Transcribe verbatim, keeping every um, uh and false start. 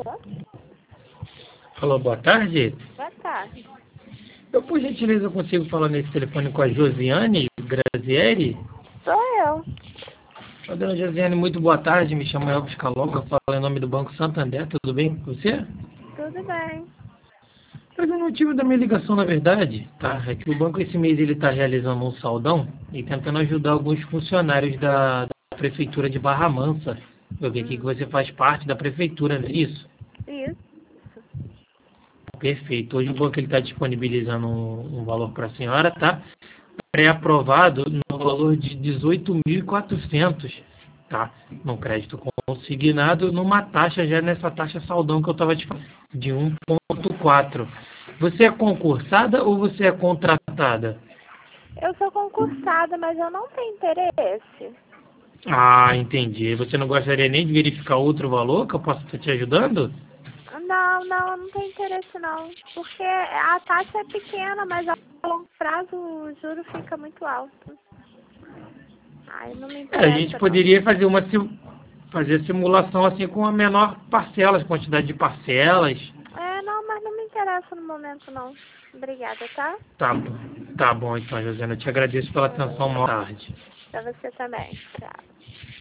Alô? Alô, boa tarde. Boa tarde. Eu, por gentileza, consigo falar nesse telefone com a Josiane Grazieri? Sou eu. Ô, dona Josiane, muito boa tarde. Me chamo Elvis Calonga, eu falo em nome do Banco Santander. Tudo bem com você? Tudo bem. Mas o motivo da minha ligação, na verdade, tá, é que o banco esse mês ele está realizando um saldão e tentando ajudar alguns funcionários da, da Prefeitura de Barra Mansa. Eu vi aqui que Hum. você faz parte da Prefeitura, não é isso? Isso. Perfeito. Hoje o banco está disponibilizando um, um valor para a senhora, tá? Pré-aprovado no valor de dezoito mil e quatrocentos, tá? No crédito consignado, numa taxa, já nessa taxa saldão que eu estava te falando, de um vírgula quatro. Você é concursada ou você é contratada? Eu sou concursada, mas eu não tenho interesse. Ah, entendi. Você não gostaria nem de verificar outro valor que eu possa estar te ajudando? Não, não, eu não tenho interesse não. Porque a taxa é pequena, mas a longo prazo o juro fica muito alto. Aí não me É, a gente interessa não. poderia fazer uma sim- fazer simulação assim com a menor parcelas, quantidade de parcelas. É, não, mas não me interessa no momento não. Obrigada, tá? Tá bom, tá bom então, Josiane. Eu te agradeço pela atenção. Boa tarde. Pra você também. Tchau.